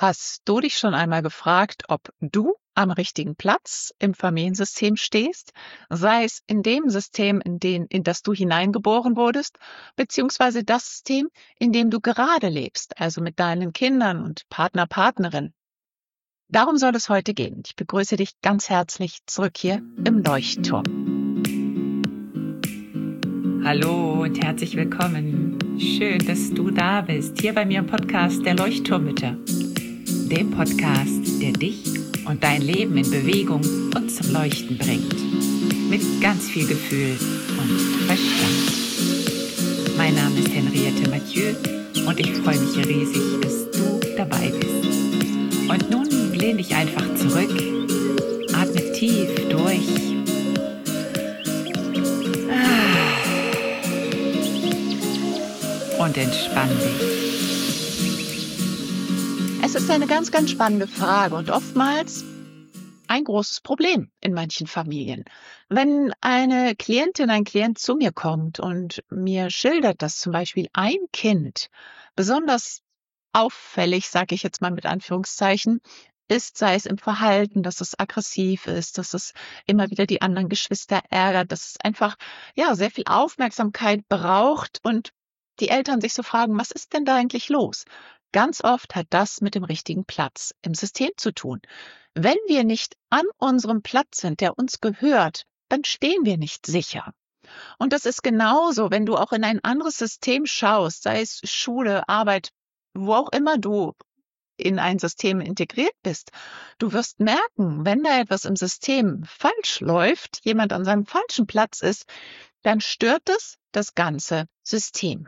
Hast du dich schon einmal gefragt, ob du am richtigen Platz im Familiensystem stehst, sei es in dem System, in das du hineingeboren wurdest, beziehungsweise das System, in dem du gerade lebst, also mit deinen Kindern und Partner, Partnerin? Darum soll es heute gehen. Ich begrüße dich ganz herzlich zurück hier im Leuchtturm. Hallo und herzlich willkommen. Schön, dass du da bist, hier bei mir im Podcast der Leuchtturmmütter. Dem Podcast, der dich und dein Leben in Bewegung und zum Leuchten bringt. Mit ganz viel Gefühl und Verstand. Mein Name ist Henriette Mathieu und ich freue mich riesig, dass du dabei bist. Und nun lehn dich einfach zurück, atme tief durch. Und entspann dich. Es ist eine ganz, ganz spannende Frage und oftmals ein großes Problem in manchen Familien. Wenn eine Klientin, ein Klient zu mir kommt und mir schildert, dass zum Beispiel ein Kind besonders auffällig, sage ich jetzt mal mit Anführungszeichen, ist, sei es im Verhalten, dass es aggressiv ist, dass es immer wieder die anderen Geschwister ärgert, dass es einfach sehr viel Aufmerksamkeit braucht und die Eltern sich so fragen, was ist denn da eigentlich los? Ganz oft hat das mit dem richtigen Platz im System zu tun. Wenn wir nicht an unserem Platz sind, der uns gehört, dann stehen wir nicht sicher. Und das ist genauso, wenn du auch in ein anderes System schaust, sei es Schule, Arbeit, wo auch immer du in ein System integriert bist. Du wirst merken, wenn da etwas im System falsch läuft, jemand an seinem falschen Platz ist, dann stört es das ganze System.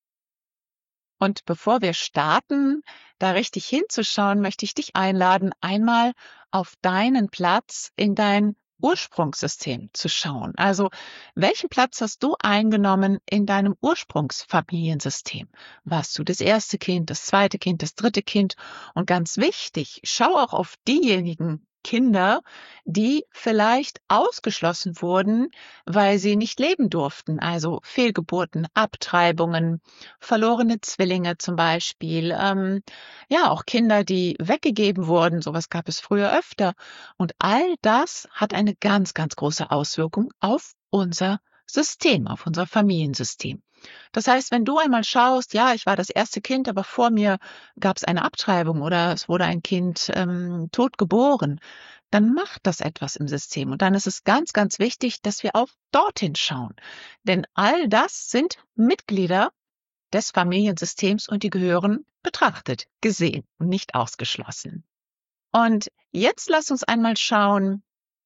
Und bevor wir starten, da richtig hinzuschauen, möchte ich dich einladen, einmal auf deinen Platz in dein Ursprungssystem zu schauen. Also, welchen Platz hast du eingenommen in deinem Ursprungsfamiliensystem? Warst du das erste Kind, das zweite Kind, das dritte Kind? Und ganz wichtig, schau auch auf diejenigen Kinder, die vielleicht ausgeschlossen wurden, weil sie nicht leben durften. Also Fehlgeburten, Abtreibungen, verlorene Zwillinge zum Beispiel. Auch Kinder, die weggegeben wurden. Sowas gab es früher öfter. Und all das hat eine ganz, ganz große Auswirkung auf unser System, auf unser Familiensystem. Das heißt, wenn du einmal schaust, ja, ich war das erste Kind, aber vor mir gab es eine Abtreibung oder es wurde ein Kind tot geboren, dann macht das etwas im System. Und dann ist es ganz, ganz wichtig, dass wir auch dorthin schauen. Denn all das sind Mitglieder des Familiensystems und die gehören betrachtet, gesehen und nicht ausgeschlossen. Und jetzt lass uns einmal schauen,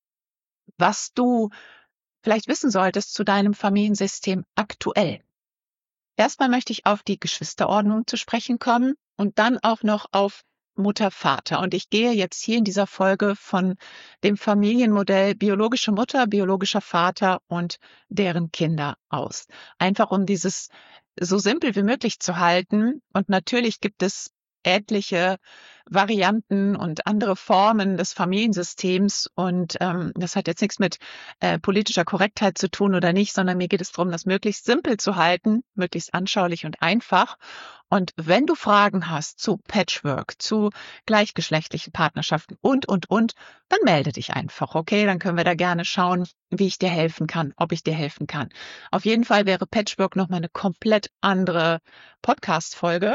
was du vielleicht wissen solltest zu deinem Familiensystem aktuell. Erstmal möchte ich auf die Geschwisterordnung zu sprechen kommen und dann auch noch auf Mutter, Vater. Und ich gehe jetzt hier in dieser Folge von dem Familienmodell biologische Mutter, biologischer Vater und deren Kinder aus. Einfach um dieses so simpel wie möglich zu halten. Und natürlich gibt es etliche Varianten und andere Formen des Familiensystems. Und das hat jetzt nichts mit politischer Korrektheit zu tun oder nicht, sondern mir geht es darum, das möglichst simpel zu halten, möglichst anschaulich und einfach. Und wenn du Fragen hast zu Patchwork, zu gleichgeschlechtlichen Partnerschaften und, dann melde dich einfach, okay? Dann können wir da gerne schauen, wie ich dir helfen kann, ob ich dir helfen kann. Auf jeden Fall wäre Patchwork nochmal eine komplett andere Podcast-Folge.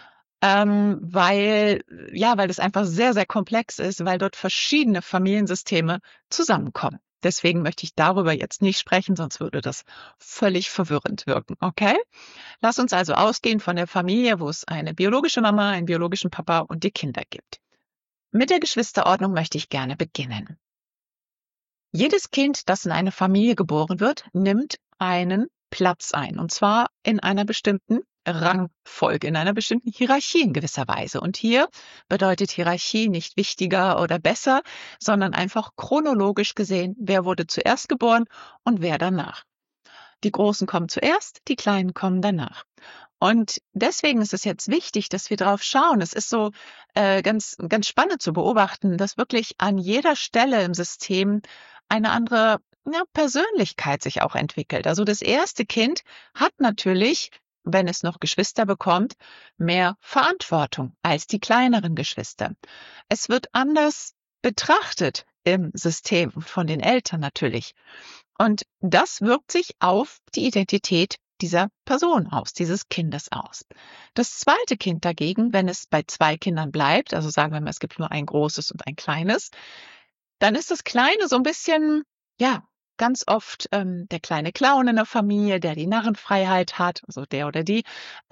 Weil das einfach sehr, sehr komplex ist, weil dort verschiedene Familiensysteme zusammenkommen. Deswegen möchte ich darüber jetzt nicht sprechen, sonst würde das völlig verwirrend wirken, okay? Lass uns also ausgehen von der Familie, wo es eine biologische Mama, einen biologischen Papa und die Kinder gibt. Mit der Geschwisterordnung möchte ich gerne beginnen. Jedes Kind, das in eine Familie geboren wird, nimmt einen Platz ein, und zwar in einer bestimmten Rangfolge, in einer bestimmten Hierarchie in gewisser Weise. Und hier bedeutet Hierarchie nicht wichtiger oder besser, sondern einfach chronologisch gesehen, wer wurde zuerst geboren und wer danach. Die Großen kommen zuerst, die Kleinen kommen danach. Und deswegen ist es jetzt wichtig, dass wir drauf schauen. Es ist so ganz, ganz spannend zu beobachten, dass wirklich an jeder Stelle im System eine andere Persönlichkeit sich auch entwickelt. Also das erste Kind hat natürlich wenn es noch Geschwister bekommt, mehr Verantwortung als die kleineren Geschwister. Es wird anders betrachtet im System von den Eltern natürlich. Und das wirkt sich auf die Identität dieser Person aus, dieses Kindes aus. Das zweite Kind dagegen, wenn es bei 2 Kindern bleibt, also sagen wir mal, es gibt nur ein großes und ein kleines, dann ist das Kleine so ein bisschen, ja, ganz oft der kleine Clown in der Familie, der die Narrenfreiheit hat, also der oder die.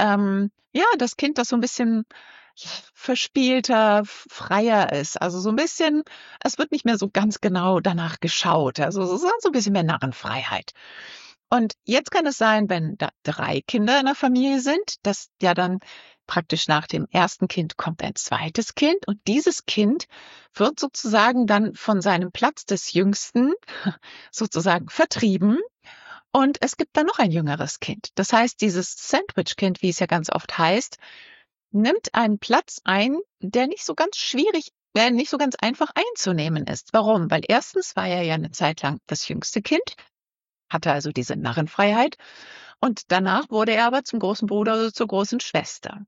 Ja, das Kind, das so ein bisschen verspielter, freier ist. Also so ein bisschen, es wird nicht mehr so ganz genau danach geschaut. Also so ein bisschen mehr Narrenfreiheit. Und jetzt kann es sein, wenn da 3 Kinder in der Familie sind, dass ja dann praktisch nach dem ersten Kind kommt ein zweites Kind und dieses Kind wird sozusagen dann von seinem Platz des Jüngsten sozusagen vertrieben und es gibt dann noch ein jüngeres Kind. Das heißt, dieses Sandwich-Kind, wie es ja ganz oft heißt, nimmt einen Platz ein, der nicht so ganz schwierig, nicht so ganz einfach einzunehmen ist. Warum? Weil erstens war er ja eine Zeit lang das jüngste Kind, hatte also diese Narrenfreiheit und danach wurde er aber zum großen Bruder oder zur großen Schwester.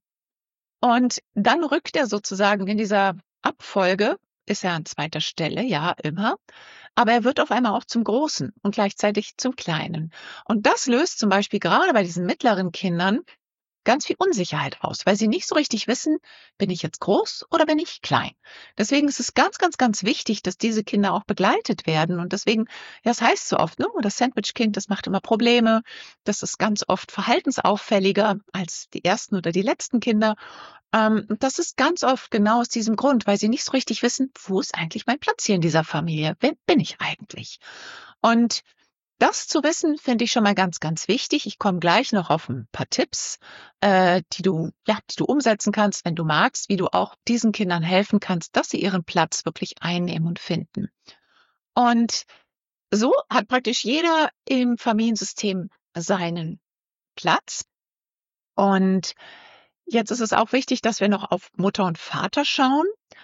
Und dann rückt er sozusagen in dieser Abfolge, ist er an zweiter Stelle, ja, immer, aber er wird auf einmal auch zum Großen und gleichzeitig zum Kleinen. Und das löst zum Beispiel gerade bei diesen mittleren Kindern ganz viel Unsicherheit aus, weil sie nicht so richtig wissen, bin ich jetzt groß oder bin ich klein? Deswegen ist es ganz, ganz, ganz wichtig, dass diese Kinder auch begleitet werden. Und deswegen, ja, das heißt so oft, ne, das Sandwich-Kind, das macht immer Probleme. Das ist ganz oft verhaltensauffälliger als die ersten oder die letzten Kinder. Das ist ganz oft genau aus diesem Grund, weil sie nicht so richtig wissen, wo ist eigentlich mein Platz hier in dieser Familie? Wer bin ich eigentlich? Und das zu wissen, finde ich schon mal ganz, ganz wichtig. Ich komme gleich noch auf ein paar Tipps, die du umsetzen kannst, wenn du magst, wie du auch diesen Kindern helfen kannst, dass sie ihren Platz wirklich einnehmen und finden. Und so hat praktisch jeder im Familiensystem seinen Platz. Und jetzt ist es auch wichtig, dass wir noch auf Mutter und Vater schauen.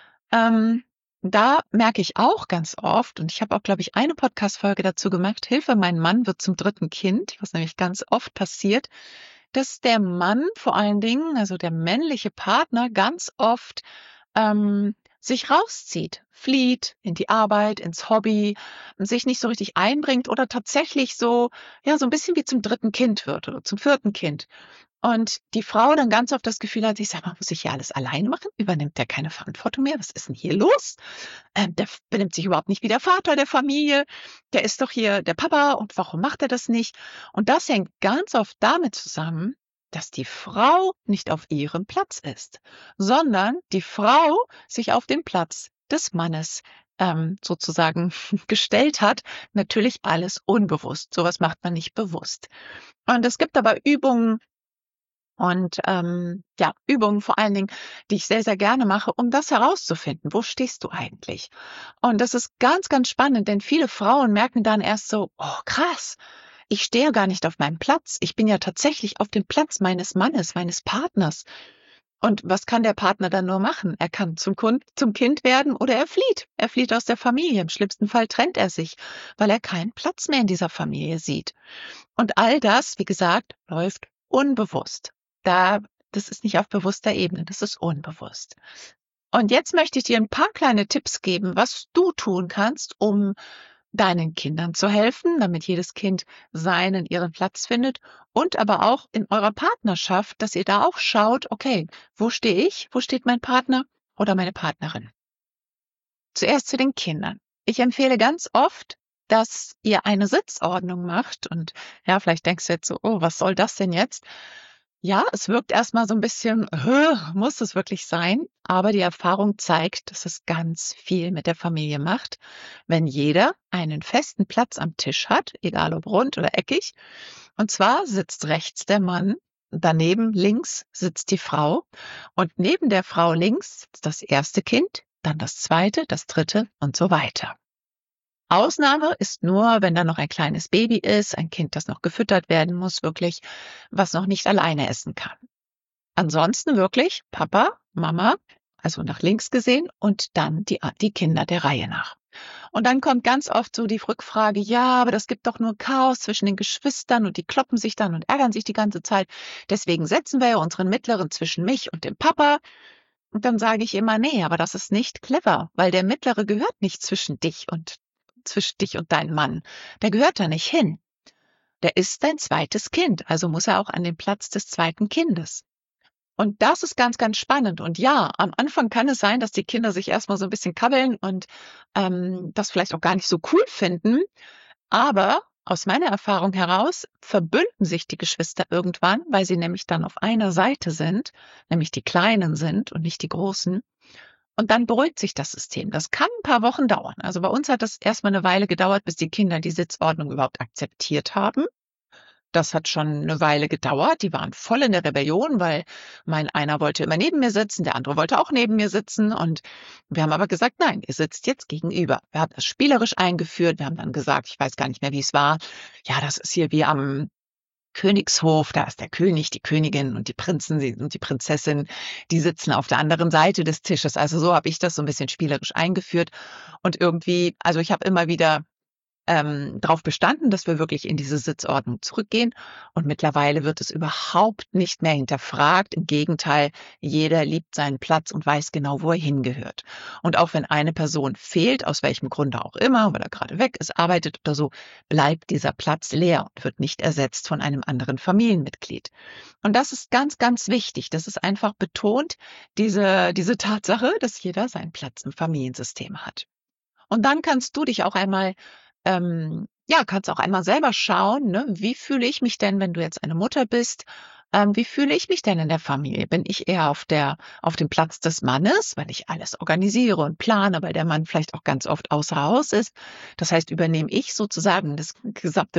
Da merke ich auch ganz oft, und ich habe auch, glaube ich, eine Podcast-Folge dazu gemacht, Hilfe, mein Mann wird zum 3. Kind, was nämlich ganz oft passiert, dass der Mann vor allen Dingen, also der männliche Partner, ganz oft sich rauszieht, flieht in die Arbeit, ins Hobby, sich nicht so richtig einbringt oder tatsächlich so, ja, so ein bisschen wie zum 3. Kind wird oder zum 4. Kind. Und die Frau dann ganz oft das Gefühl hat, ich sag mal, muss ich hier alles alleine machen? Übernimmt der keine Verantwortung mehr? Was ist denn hier los? Der benimmt sich überhaupt nicht wie der Vater der Familie. Der ist doch hier der Papa und warum macht er das nicht? Und das hängt ganz oft damit zusammen, dass die Frau nicht auf ihrem Platz ist, sondern die Frau sich auf den Platz des Mannes sozusagen gestellt hat. Natürlich alles unbewusst. Sowas macht man nicht bewusst. Und es gibt aber Übungen, und ja, Übungen vor allen Dingen, die ich sehr, sehr gerne mache, um das herauszufinden. Wo stehst du eigentlich? Und das ist ganz, ganz spannend, denn viele Frauen merken dann erst so, oh krass, ich stehe gar nicht auf meinem Platz. Ich bin ja tatsächlich auf dem Platz meines Mannes, meines Partners. Und was kann der Partner dann nur machen? Er kann zum Kind werden oder er flieht. Er flieht aus der Familie. Im schlimmsten Fall trennt er sich, weil er keinen Platz mehr in dieser Familie sieht. Und all das, wie gesagt, läuft unbewusst. Das ist nicht auf bewusster Ebene, das ist unbewusst. Und jetzt möchte ich dir ein paar kleine Tipps geben, was du tun kannst, um deinen Kindern zu helfen, damit jedes Kind ihren Platz findet und aber auch in eurer Partnerschaft, dass ihr da auch schaut, okay, wo stehe ich, wo steht mein Partner oder meine Partnerin? Zuerst zu den Kindern. Ich empfehle ganz oft, dass ihr eine Sitzordnung macht und ja, vielleicht denkst du jetzt so, oh, was soll das denn jetzt? Ja, es wirkt erstmal so ein bisschen, muss es wirklich sein? Aber die Erfahrung zeigt, dass es ganz viel mit der Familie macht, wenn jeder einen festen Platz am Tisch hat, egal ob rund oder eckig. Und zwar sitzt rechts der Mann, daneben links sitzt die Frau und neben der Frau links sitzt das erste Kind, dann das zweite, das dritte und so weiter. Ausnahme ist nur, wenn da noch ein kleines Baby ist, ein Kind, das noch gefüttert werden muss, wirklich, was noch nicht alleine essen kann. Ansonsten wirklich Papa, Mama, also nach links gesehen und dann die Kinder der Reihe nach. Und dann kommt ganz oft so die Rückfrage, ja, aber das gibt doch nur Chaos zwischen den Geschwistern und die kloppen sich dann und ärgern sich die ganze Zeit. Deswegen setzen wir ja unseren Mittleren zwischen mich und dem Papa. Und dann sage ich immer, nee, aber das ist nicht clever, weil der Mittlere gehört nicht zwischen dich und deinen Mann. Der gehört da nicht hin. Der ist dein zweites Kind, also muss er auch an den Platz des zweiten Kindes. Und das ist ganz, ganz spannend. Und ja, am Anfang kann es sein, dass die Kinder sich erstmal so ein bisschen kabbeln und das vielleicht auch gar nicht so cool finden. Aber aus meiner Erfahrung heraus verbünden sich die Geschwister irgendwann, weil sie nämlich dann auf einer Seite sind, nämlich die Kleinen sind und nicht die Großen. Und dann beruhigt sich das System. Das kann ein paar Wochen dauern. Also bei uns hat das erstmal eine Weile gedauert, bis die Kinder die Sitzordnung überhaupt akzeptiert haben. Das hat schon eine Weile gedauert. Die waren voll in der Rebellion, weil mein einer wollte immer neben mir sitzen, der andere wollte auch neben mir sitzen. Und wir haben aber gesagt, nein, ihr sitzt jetzt gegenüber. Wir haben das spielerisch eingeführt. Wir haben dann gesagt, ich weiß gar nicht mehr, wie es war. Ja, das ist hier wie am Königshof. Da ist der König, die Königin und die Prinzen und die Prinzessin. Die sitzen auf der anderen Seite des Tisches. Also so habe ich das so ein bisschen spielerisch eingeführt. Und irgendwie, also ich habe immer wieder darauf bestanden, dass wir wirklich in diese Sitzordnung zurückgehen. Und mittlerweile wird es überhaupt nicht mehr hinterfragt. Im Gegenteil, jeder liebt seinen Platz und weiß genau, wo er hingehört. Und auch wenn eine Person fehlt, aus welchem Grunde auch immer, weil er gerade weg ist, arbeitet oder so, bleibt dieser Platz leer und wird nicht ersetzt von einem anderen Familienmitglied. Und das ist ganz, ganz wichtig. Das ist einfach betont, diese Tatsache, dass jeder seinen Platz im Familiensystem hat. Und dann kannst du dich auch einmal kannst auch einmal selber schauen, ne? Wie fühle ich mich denn, wenn du jetzt eine Mutter bist? Wie fühle ich mich denn in der Familie? Bin ich eher auf dem Platz des Mannes, weil ich alles organisiere und plane, weil der Mann vielleicht auch ganz oft außer Haus ist? Das heißt, übernehme ich sozusagen das gesamte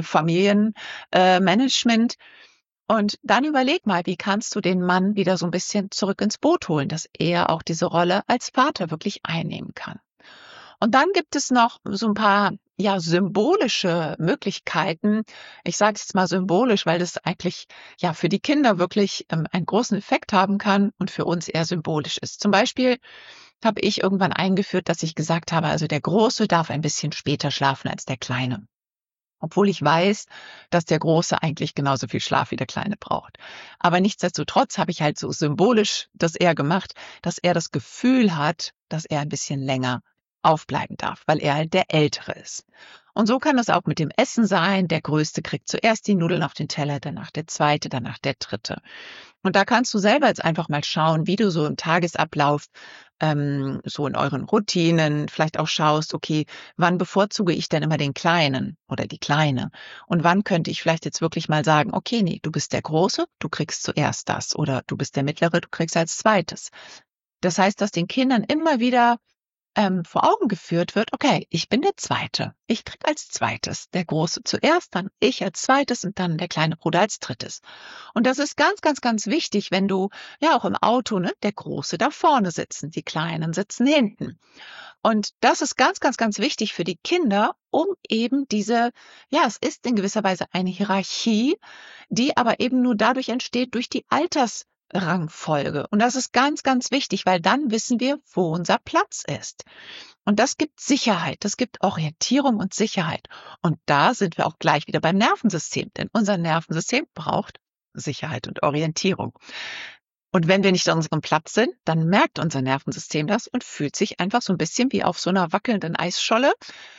Familienmanagement. Und dann überleg mal, wie kannst du den Mann wieder so ein bisschen zurück ins Boot holen, dass er auch diese Rolle als Vater wirklich einnehmen kann. Und dann gibt es noch so ein paar symbolische Möglichkeiten. Ich sage es jetzt mal symbolisch, weil das eigentlich für die Kinder wirklich einen großen Effekt haben kann und für uns eher symbolisch ist. Zum Beispiel habe ich irgendwann eingeführt, dass ich gesagt habe, also der Große darf ein bisschen später schlafen als der Kleine. Obwohl ich weiß, dass der Große eigentlich genauso viel Schlaf wie der Kleine braucht. Aber nichtsdestotrotz habe ich halt so symbolisch das eher gemacht, dass er das Gefühl hat, dass er ein bisschen länger aufbleiben darf, weil er halt der Ältere ist. Und so kann es auch mit dem Essen sein. Der Größte kriegt zuerst die Nudeln auf den Teller, danach der Zweite, danach der Dritte. Und da kannst du selber jetzt einfach mal schauen, wie du so im Tagesablauf, so in euren Routinen vielleicht auch schaust, okay, wann bevorzuge ich denn immer den Kleinen oder die Kleine? Und wann könnte ich vielleicht jetzt wirklich mal sagen, okay, nee, du bist der Große, du kriegst zuerst das. Oder du bist der Mittlere, du kriegst als Zweites. Das heißt, dass den Kindern immer wieder vor Augen geführt wird, okay, ich bin der Zweite. Ich krieg als Zweites. Der Große zuerst, dann ich als Zweites und dann der kleine Bruder als Drittes. Und das ist ganz, ganz, ganz wichtig, wenn du auch im Auto, ne, der Große da vorne sitzen, die Kleinen sitzen hinten. Und das ist ganz, ganz, ganz wichtig für die Kinder, um eben es ist in gewisser Weise eine Hierarchie, die aber eben nur dadurch entsteht, durch die Rangfolge. Und das ist ganz, ganz wichtig, weil dann wissen wir, wo unser Platz ist. Und das gibt Sicherheit, das gibt Orientierung und Sicherheit. Und da sind wir auch gleich wieder beim Nervensystem, denn unser Nervensystem braucht Sicherheit und Orientierung. Und wenn wir nicht an unserem Platz sind, dann merkt unser Nervensystem das und fühlt sich einfach so ein bisschen wie auf so einer wackelnden Eisscholle.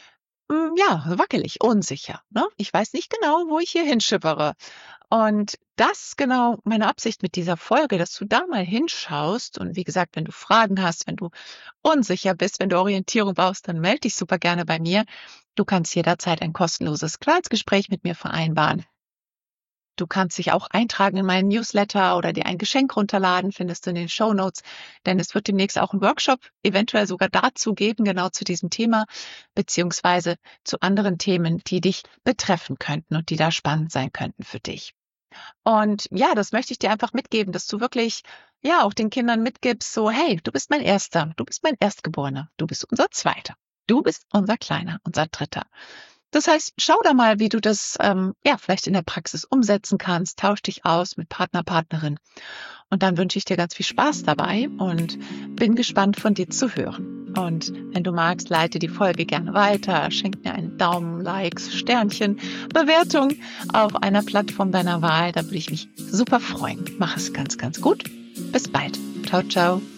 Wackelig, unsicher. Ne? Ich weiß nicht genau, wo ich hier hinschippere. Und das ist genau meine Absicht mit dieser Folge, dass du da mal hinschaust. Und wie gesagt, wenn du Fragen hast, wenn du unsicher bist, wenn du Orientierung brauchst, dann melde dich super gerne bei mir. Du kannst jederzeit ein kostenloses Klarheitsgespräch mit mir vereinbaren. Du kannst dich auch eintragen in meinen Newsletter oder dir ein Geschenk runterladen, findest du in den Shownotes, denn es wird demnächst auch einen Workshop eventuell sogar dazu geben, genau zu diesem Thema, beziehungsweise zu anderen Themen, die dich betreffen könnten und die da spannend sein könnten für dich. Und das möchte ich dir einfach mitgeben, dass du wirklich auch den Kindern mitgibst, so hey, du bist mein Erster, du bist mein Erstgeborener, du bist unser Zweiter, du bist unser Kleiner, unser Dritter. Das heißt, schau da mal, wie du das vielleicht in der Praxis umsetzen kannst. Tausch dich aus mit Partner, Partnerin. Und dann wünsche ich dir ganz viel Spaß dabei und bin gespannt, von dir zu hören. Und wenn du magst, leite die Folge gerne weiter, schenk mir einen Daumen, Likes, Sternchen, Bewertung auf einer Plattform deiner Wahl. Da würde ich mich super freuen. Mach es ganz, ganz gut. Bis bald. Ciao, ciao.